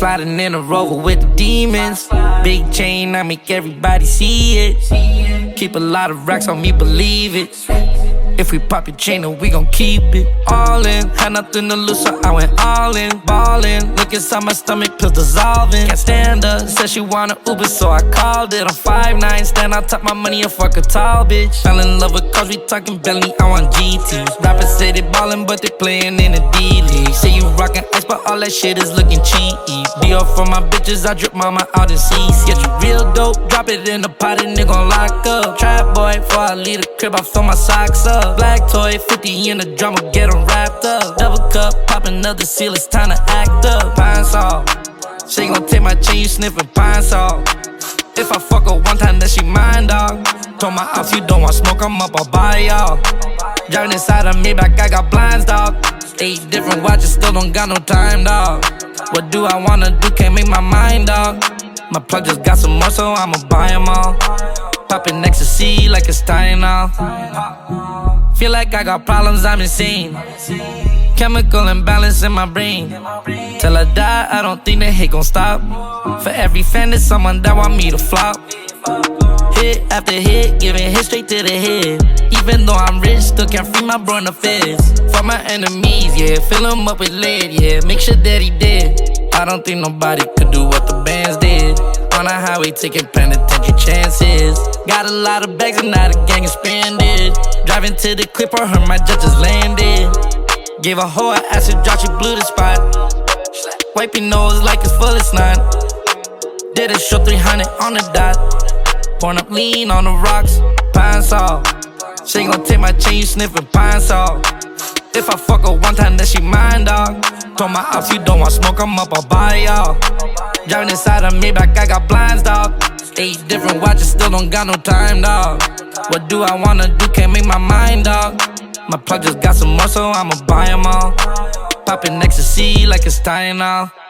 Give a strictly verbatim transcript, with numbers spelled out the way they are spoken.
Sliding in a Rover with the demons. Big chain, I make everybody see it. Keep a lot of racks on me, believe it. If we pop your chain, then we gon' keep it. All in, had nothing to lose, so I went all in. Ballin', look inside my stomach, pills dissolving. Can't stand her, said she want an Uber, so I called it. I'm five nine, stand on top my money and fuck a tall bitch. Fell in love with cause we talking belly, I want G T. Rappers say they ballin', but they playin' in the D-League. Say you rockin' ice, but all that shit is looking cheap. Dior for my bitches, I drip mama out in C C. Get you real dope, drop it in the pot and they gon' lock up. Trap boy, before I leave the crib, I fill my socks up. Black toy, fifty in the drama, get them wrapped up. Double cup, pop another seal, it's time to act up. Pine Sol, she gon' take my chain, you sniffin' Pine Sol. If I fuck her one time, then she mine, dog. Told my ops, you don't want smoke, I'm up, I'll buy y'all. Driving inside of Maybach, I got blinds, dog. Eight different watches, still don't got no time, dog. What do I wanna do, can't make my mind, dog. My plug just got some more, so I'ma buy them all. Poppin' ecstasy like it's Tylenol. Feel like I got problems, I'm insane. Chemical imbalance in my brain. Till I die, I don't think the hate gon' stop. For every fan, there's someone that want me to flop. Hit after hit, giving hit straight to the head. Even though I'm rich, still can't free my bro in the feds. For my enemies, yeah, fill him up with lead, yeah, make sure that he dead. I don't think nobody could do what the bands did. On a highway taking penitentiary chances. Got a lot of bags and now the gang expanded. Driving to the clip, I heard my judges landed. Gave a hoe an acid drop, she blew the spot. Wipe your nose like it's full of snot. Did a show three hundred on the dot. Pouring up lean on the rocks, Pine Sol. She gon' take my chain, you sniffin' Pine Sol. If I fuck her one time, then she mine, dog. Told my ops, you don't want smoke, I'm up, I'll buy y'all. Driving inside of Maybach, I got blinds, dog. Eight different watches, still don't got no time, dog. What do I wanna do, can't make my mind, dog. My plug just got some more, so I'ma buy them all. Poppin' ecstasy like it's Tylenol.